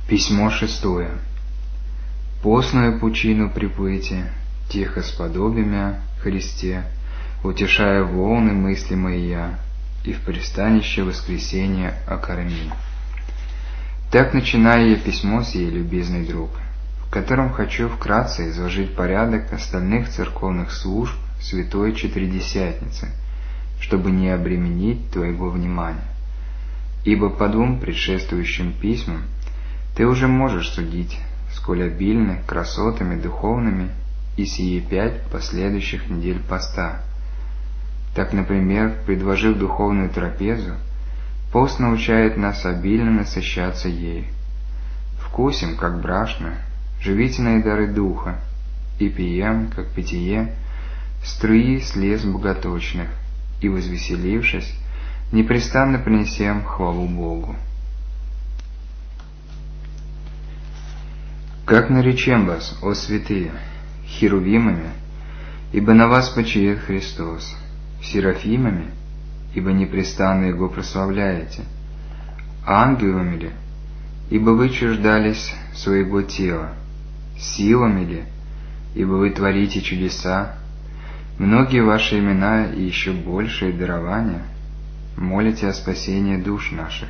Письмо 6. Постную пучину приплыти, тихо сподобимя Христе, утешая волны мысли мои я, и в пристанище воскресения окорми. Так начинаю я письмо сие, любезный друг, в котором хочу вкратце изложить порядок остальных церковных служб Святой Четыредесятницы, чтобы не обременить твоего внимания. Ибо по двум предшествующим письмам ты уже можешь судить, сколь обильны красотами духовными и сие 5 последующих недель поста. Так, например, предложив духовную трапезу, пост научает нас обильно насыщаться ею. Вкусим, как брашно, живительные дары духа, и пием, как питье, струи слез боготочных, и, возвеселившись, непрестанно принесем хвалу Богу. Как наречем вас, о святые, херувимами, ибо на вас почиет Христос, серафимами, ибо непрестанно Его прославляете, ангелами ли, ибо вы чуждались своего тела, силами ли, ибо вы творите чудеса, многие ваши имена и еще большие дарования, молите о спасении душ наших.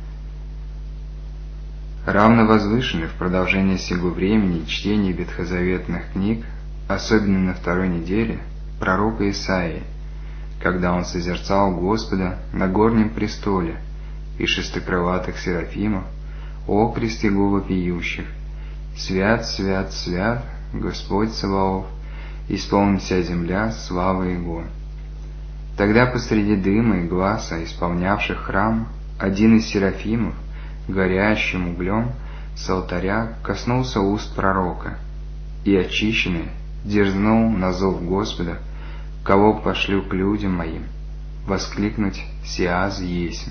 Равно возвышены в продолжение сего времени чтение ветхозаветных книг, особенно на второй неделе, пророка Исаии, когда он созерцал Господа на горнем престоле и шестикрылатых серафимов, окрест Его вопиющих: «Свят, свят, свят, Господь Саваоф, исполнит вся земля славы Его». Тогда посреди дыма и гласа, исполнявших храм, один из серафимов, горящим углем с алтаря, коснулся уст пророка, и очищенный дерзнул на зов Господа, кого пошлю к людям моим, воскликнуть «Сиаз есмь».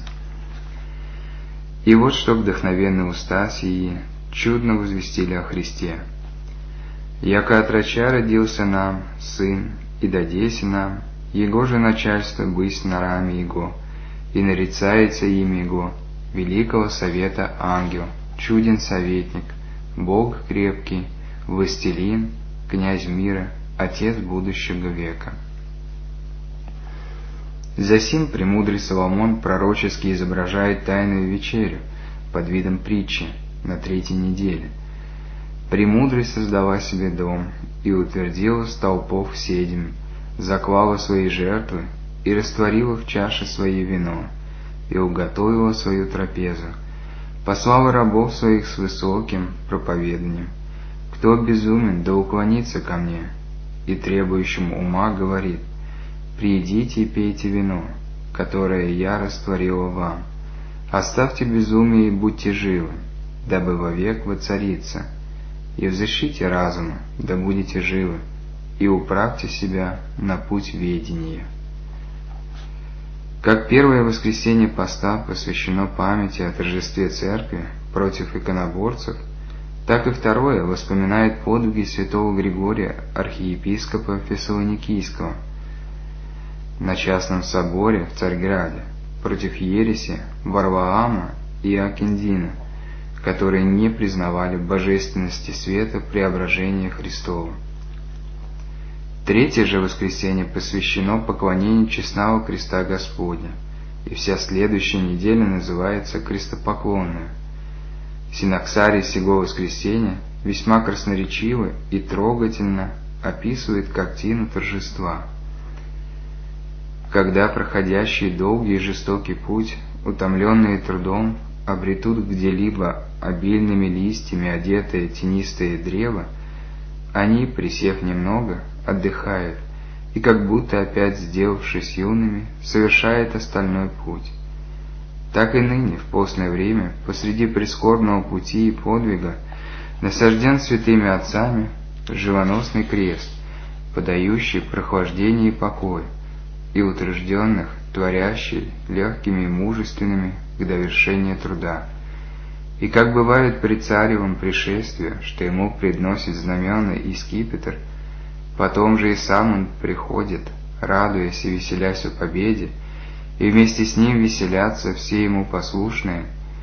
И вот что вдохновенные уста сии чудно возвестили о Христе: «Яко от врача родился нам Сын, и дадеся нам Его же начальство быть на раме Его, и нарицается имя Его, Великого Совета Ангел, чуден советник, Бог крепкий, властелин, князь мира, Отец будущего века». Засим премудрый Соломон пророчески изображает тайную вечерю под видом притчи на 3-й неделе. «Премудрость создала себе дом, и утвердила столпов седьми, заклала свои жертвы, и растворила в чаше своей вино, и уготовила свою трапезу, послала рабов своих с высоким проповеданием. Кто безумен, да уклонится ко мне, и требующим ума говорит: приидите и пейте вино, которое я растворила вам. Оставьте безумие и будьте живы, дабы вовек воцариться, и взыщите разума, да будете живы, и управьте себя на путь ведения». Как первое воскресенье поста посвящено памяти о торжестве Церкви против иконоборцев, так и второе воспоминает подвиги святого Григория, архиепископа Фессалоникийского, на частном соборе в Царьграде против ереси Варлаама и Акиндина, которые не признавали божественности света преображения Христова. Третье же воскресенье посвящено поклонению честного креста Господня, и вся следующая неделя называется крестопоклонная. Синоксарий сего воскресенья весьма красноречиво и трогательно описывает картину торжества. Когда проходящие долгий и жестокий путь, утомленные трудом, обретут где-либо обильными листьями одетое тенистое древо, они, присев немного, отдыхают, и как будто опять сделавшись юными, совершают остальной путь. Так и ныне, в постное время, посреди прискорбного пути и подвига, насажден святыми отцами живоносный крест, подающий прохлаждение и покой, и утвержденных, творящий легкими и мужественными к довершению труда. И как бывает при царевом пришествии, что ему предносит знамена и скипетр, потом же и сам он приходит, радуясь и веселясь о победе, и вместе с ним веселятся все ему послушные,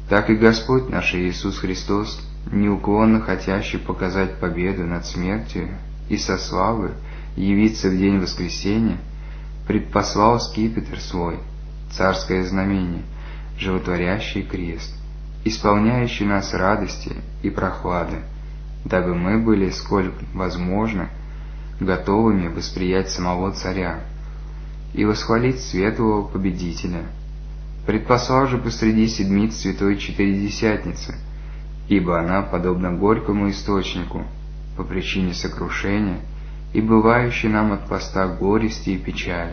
так и Господь наш Иисус Христос, неуклонно хотящий показать победу над смертью и со славою явиться в день воскресения, предпослал скипетр свой, царское знамение, животворящий крест, исполняющий нас радости и прохлады, дабы мы были, сколь возможно, готовыми восприять самого Царя и восхвалить светлого Победителя. Предпослал же посреди седмиц Святой Четыредесятницы, ибо она подобна горькому источнику по причине сокрушения и бывающей нам от поста горести и печали.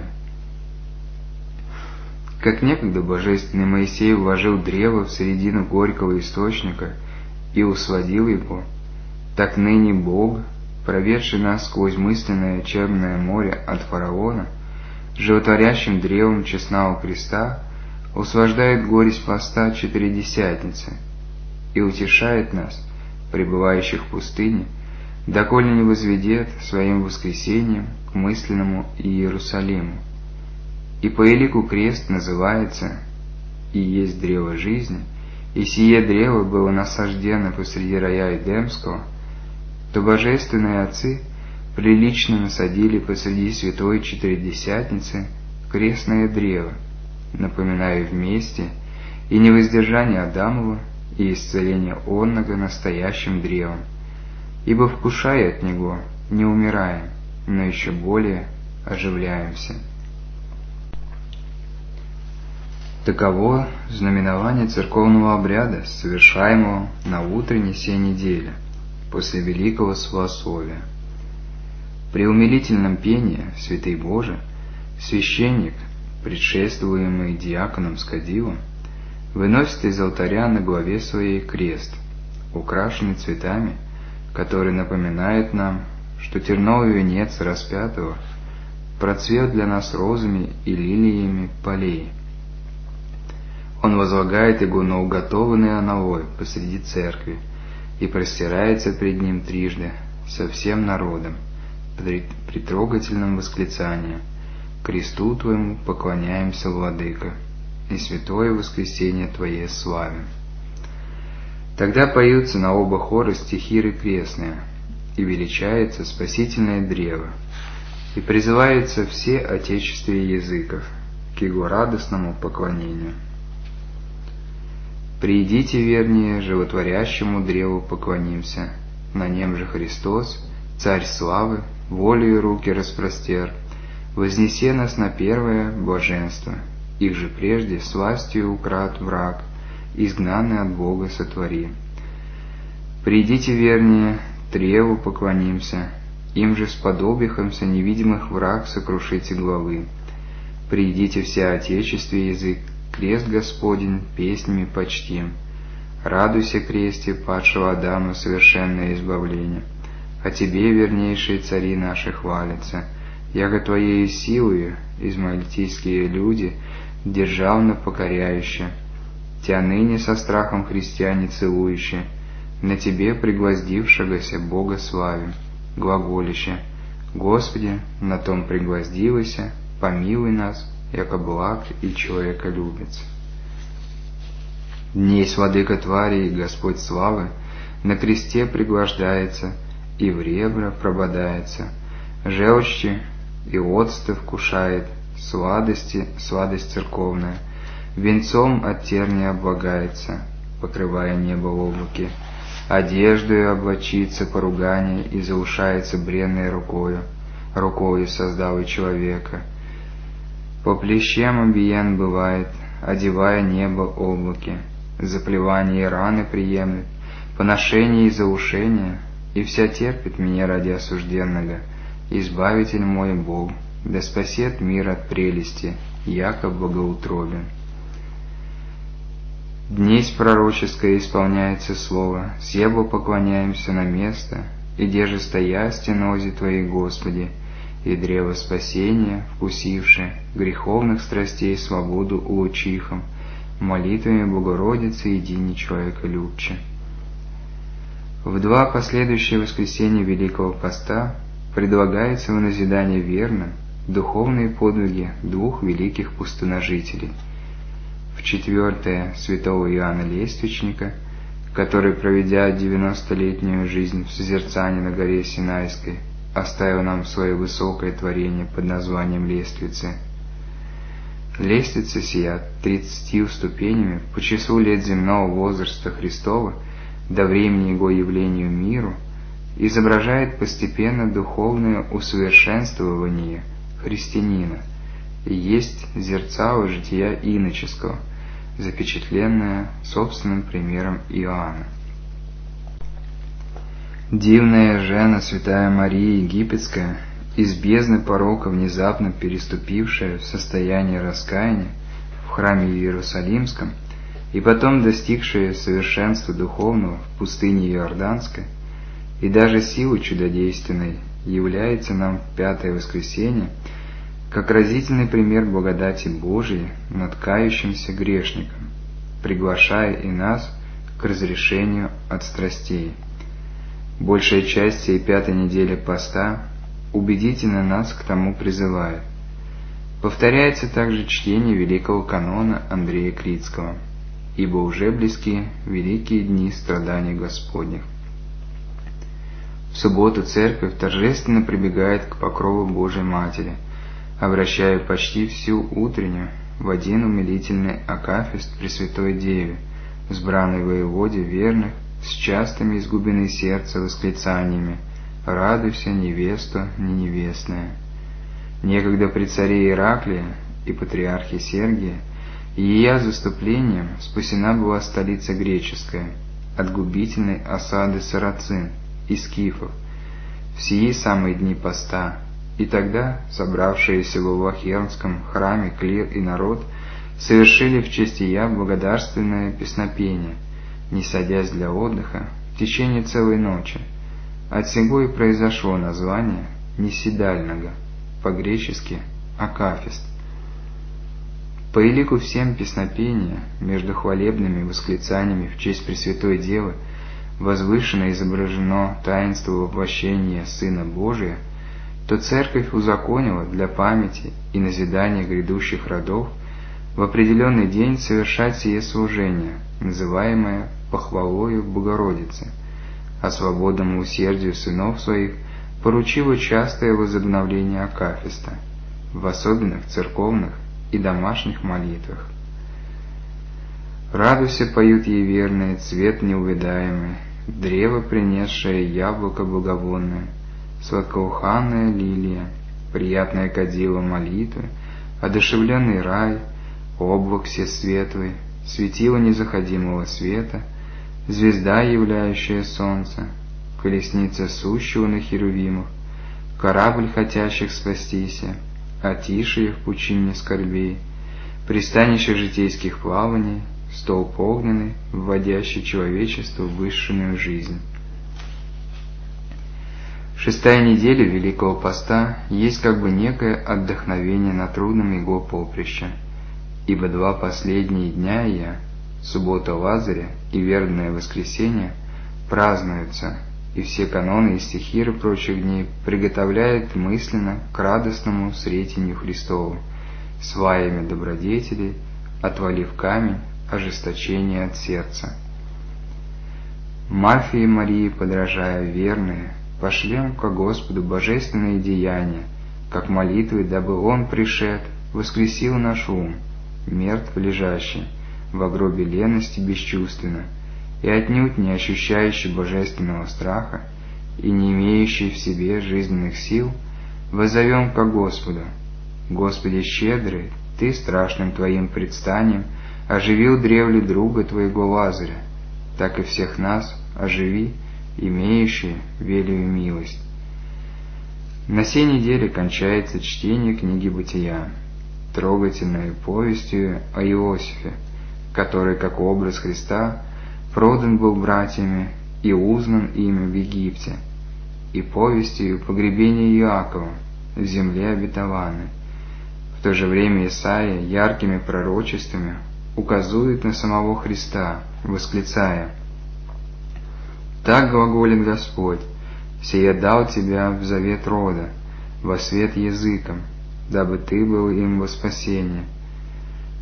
Как некогда божественный Моисей вложил древо в середину горького источника и усладил его, так ныне Бог, проведший нас сквозь мысленное черное море от фараона, животворящим древом честного креста, услаждает горесть поста Четыредесятницы и утешает нас, пребывающих в пустыне, доколе не возведет своим воскресением к мысленному Иерусалиму. И по элику крест называется и есть древо жизни, и сие древо было насаждено посреди рая Эдемского, то божественные отцы прилично насадили посреди святой Четыредесятницы крестное древо, напоминая вместе и невоздержание Адамова, и исцеление онного настоящим древом, ибо, вкушая от него, не умираем, но еще более оживляемся. Таково знаменование церковного обряда, совершаемого на утренней сей неделе, после Великого Славословия. При умилительном пении «Святый Боже» священник, предшествуемый диаконом с кадилом, выносит из алтаря на главе своей крест, украшенный цветами, который напоминает нам, что терновый венец распятого процвет для нас розами и лилиями полей. Он возлагает его на уготованный аналой посреди церкви и простирается пред ним трижды со всем народом при трогательном восклицании: «Кресту Твоему поклоняемся, Владыка, и святое воскресение Твое славим». Тогда поются на оба хора стихиры крестные, и величается спасительное древо, и призываются все отечествия языков к его радостному поклонению. «Приидите, вернее, животворящему древу поклонимся, на нем же Христос, Царь славы, волею руки распростер, вознесе нас на первое блаженство, их же прежде с властью украт враг, изгнанный от Бога сотвори. Придите, вернее, древу поклонимся, им же сподобихомся невидимых враг сокрушите главы. Придите все отечестве язык, крест Господень песнями почтим. Радуйся, кресте падшего Адама, совершенное избавление. О Тебе, вернейшие цари наши, хвалятся, яко Твоею силою измаильтийские люди державно покоряющие. Тя ныне со страхом христиане целующие, на Тебе пригвоздившегося Бога славим, глаголище: Господи, на том пригвоздилося, помилуй нас, яко благ и человеколюбец. Днесь владыка твари и Господь славы на кресте пригвождается и в ребра прободается, желчи и отсты вкушает, сладость церковная, венцом от терни облагается, покрывая небо в облаке, одеждою облачится поругание и заушается бренной рукою создал и человека. По плещам обиян бывает, одевая небо облаки, заплевание и раны приемлет, поношение и заушение, и вся терпит меня ради осужденного, избавитель мой Бог, да спасет мир от прелести, яко богоутробен. Днесь пророческое исполняется слово, себо поклоняемся на место, и деже стоя стенози Твои, Господи, и древо спасения, вкусивши, греховных страстей свободу улучихом, молитвами Богородицы едини человеколюбче. В два последующие воскресенья Великого Поста предлагается в назидание верным духовные подвиги двух великих пустыножителей. в 4 святого Иоанна Лествичника, который, проведя 90-летнюю жизнь в созерцании на горе Синайской, оставил нам свое высокое творение под названием «Лествицы». Лестница сия 30 ступенями по числу лет земного возраста Христова до времени Его явлению миру изображает постепенно духовное усовершенствование христианина и есть зерцало жития иноческого, запечатленное собственным примером Иоанна. Дивная жена святая Мария Египетская, из бездны порока внезапно переступившая в состояние раскаяния в храме Иерусалимском и потом достигшая совершенства духовного в пустыне Иорданской, и даже силы чудодейственной является нам в 5-е воскресенье как разительный пример благодати Божией над кающимся грешником, приглашая и нас к разрешению от страстей. Большая часть сей 5-й недели поста убедительно нас к тому призывает. Повторяется также чтение великого канона Андрея Критского, ибо уже близки великие дни страданий Господних. В субботу Церковь торжественно прибегает к покрову Божией Матери, обращая почти всю утреннюю в один умилительный акафист Пресвятой Деве, сбранной воеводе верных, с частыми из глубины сердца восклицаниями «Радуйся, невеста, не невестная». Некогда при царе Ираклия и патриархе Сергия ея заступлением спасена была столица греческая от губительной осады сарацин и скифов в сии самые дни поста, и тогда собравшиеся в Аввахернском храме клир и народ совершили в честь ея благодарственное песнопение, не садясь для отдыха в течение целой ночи. Отсего и произошло название неседального, по-гречески акафист. По элику всем песнопения между хвалебными восклицаниями в честь Пресвятой Девы возвышенно изображено таинство воплощения Сына Божия, то Церковь узаконила для памяти и назидания грядущих родов в определенный день совершать сие служение, называемое похвалою Богородицы, а свободному усердию сынов своих поручила частое возобновление акафиста, в особенных церковных и домашних молитвах. «Радуйся, поют ей верные, цвет неувядаемый, древо, принесшее яблоко благовонное, сладкоуханная лилия, приятное кадило молитвы, одушевленный рай, облак все светлый, светило незаходимого света, звезда, являющая солнце, колесница сущего на херувимах, корабль хотящих спастися, отишие в пучине скорбей, пристанище житейских плаваний, столб огненный, вводящий человечество в высшую жизнь». 6-я неделя Великого Поста есть как бы некое отдохновение на трудном его поприще, ибо 2 последние дня ее, суббота Лазаря и вербное воскресенье, празднуются, и все каноны и стихиры прочих дней приготовляют мысленно к радостному сретению Христову, сваями добродетелей, отвалив камень ожесточения от сердца. Марфе и Марии, подражая верные, пошлем ко Господу божественные деяния, как молитвы, дабы Он, пришед, воскресил наш ум, мертв лежащий, в гробе лености бесчувственно, и отнюдь не ощущающий божественного страха и не имеющий в себе жизненных сил, воззовем ко Господу. Господи щедрый, Ты страшным Твоим предстанием оживил древле друга Твоего Лазаря, так и всех нас оживи, имеющие велию милость. На сей неделе кончается чтение книги Бытия, трогательной повестью о Иосифе, который, как образ Христа, продан был братьями и узнан ими в Египте, и повестью погребения Иакова в земле обетованной. В то же время Исаия яркими пророчествами указывает на самого Христа, восклицая: «Так глаголит Господь, сие дал тебя в завет рода, во свет языком, дабы ты был им во спасение.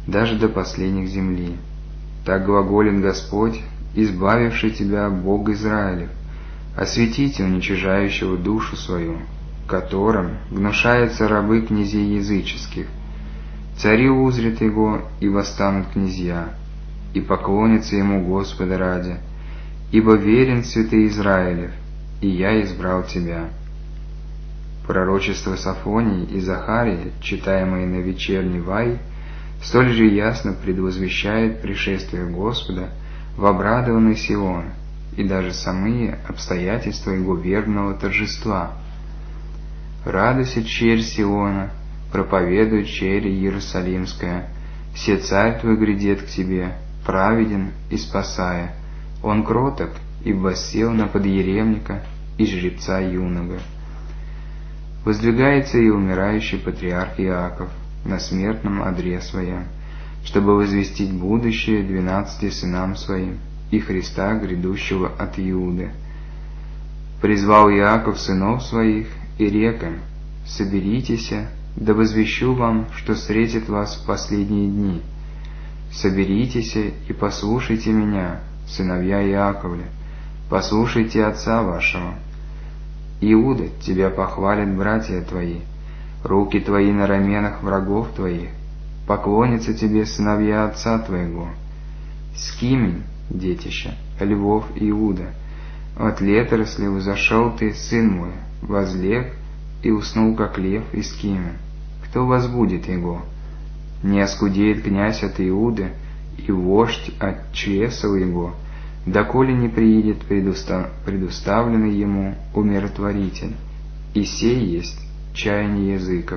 даже до последних земли. Так глаголит Господь, избавивший тебя, Бог Израилев: осветите уничижающего душу свою, которым гнушаются рабы князей языческих. Цари узрят его, и восстанут князья, и поклонятся ему Господа ради, ибо верен святый Израилев, и я избрал тебя». Пророчество Софонии и Захарии, читаемое на вечерней вай, столь же ясно предвозвещает пришествие Господа в обрадованный Сион и даже самые обстоятельства его вербного торжества. «Радуйся, черь Сиона, проповедуй, черь Иерусалимская, все царь твой грядет к тебе, праведен и спасая. Он кроток, и воссел на подъеремника и жреца юного». Воздвигается и умирающий патриарх Иаков на смертном одре своем, чтобы возвестить будущее 12 сынам своим и Христа, грядущего от Иуды. «Призвал Иаков сынов своих и рек им: соберитесь, да возвещу вам, что встретит вас в последние дни. Соберитесь и послушайте меня, сыновья Иаковля, послушайте отца вашего. Иуда, тебя похвалят братья твои, руки твои на раменах врагов твоих, поклонятся тебе сыновья отца твоего. Скимень, детище, львов Иуда, от леторосли взошел ты, сын мой, возлег и уснул, как лев из Скимен. Кто возбудит его? Не оскудеет князь от Иуды и вождь от чресла его, доколе не приидет предуставленный ему умиротворитель, и сей есть чаяние языков».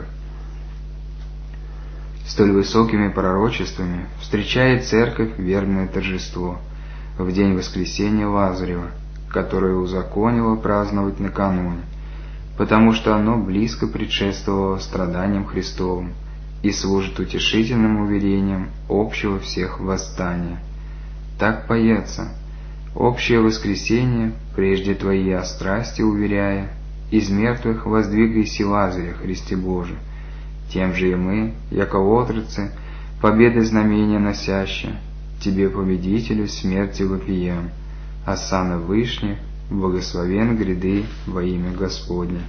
Столь высокими пророчествами встречает Церковь верное торжество в день воскресения Лазарева, которое узаконила праздновать накануне, потому что оно близко предшествовало страданиям Христовым и служит утешительным уверением общего всех восстания. Так поется: «Общее воскресение, прежде Твои о страсти уверяя, из мертвых воздвигайся Лазаря, Христе Божий. Тем же и мы, яко отроцы, победы знамения носящие, Тебе, победителю, смерти вопием, осанна вышних, благословен гряды во имя Господне».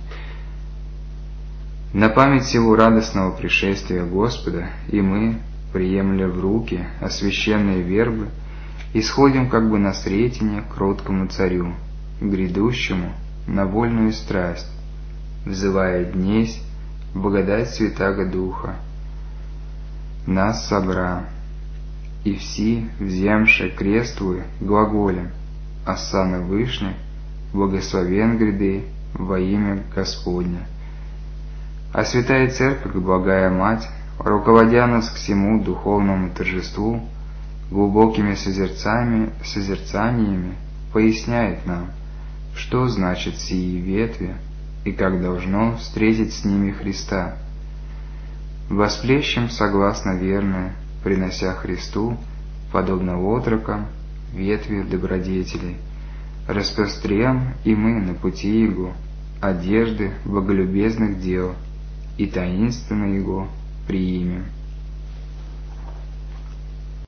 На память всего радостного пришествия Господа и мы, приемля в руки освященные вербы, исходим как бы на сретение к кроткому царю, грядущему на вольную страсть, взывая днесь благодать Святаго Духа. Нас собра, и все, вземши крест Твой, глаголем: осанна вышних, благословен гряды во имя Господне. А Святая Церковь, благая Мать, руководя нас к всему духовному торжеству, глубокими созерцаниями поясняет нам, что значит сии ветви и как должно встретить с ними Христа. Восплещем согласно верное, принося Христу, подобно отрокам, ветви добродетелей, распрострем и мы на пути Его одежды боголюбезных дел, и таинственно Его приимем.